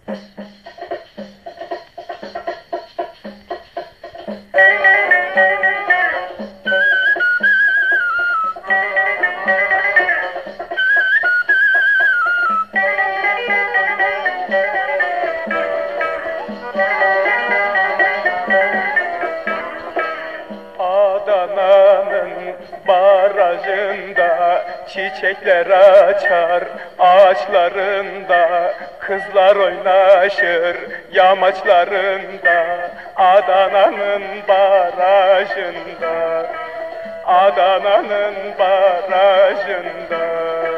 Adana'nın barajında çiçekler açar, ağaçlarında kızlar oynaşır, yamaçlarında. Adana'nın barajında, Adana'nın barajında.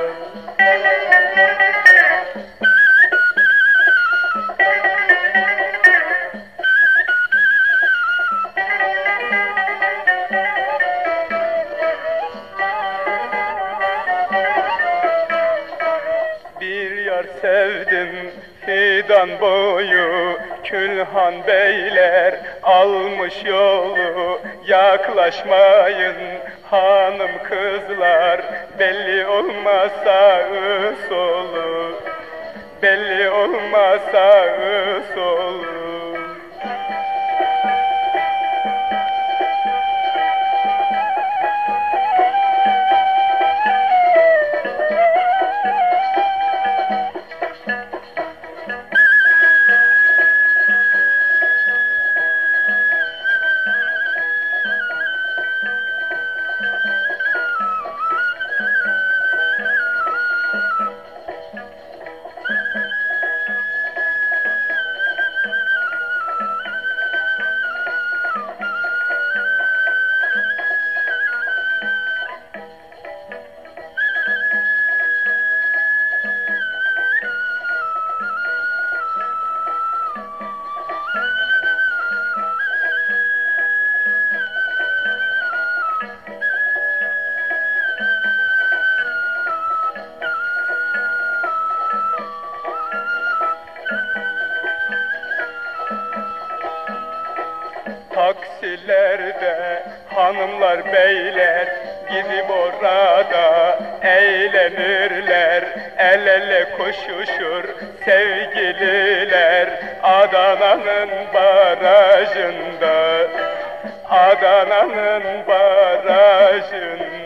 Bir yar sevdim fidan boyu, Külhan beyler almış yolu. Yaklaşmayın hanım kızlar, belli olmaz sağı solu, belli olmaz sağı solu. Taksilerde hanımlar beyler gidip orada eğlenirler. El ele koşuşur sevgililer Adana'nın barajında, Adana'nın barajında.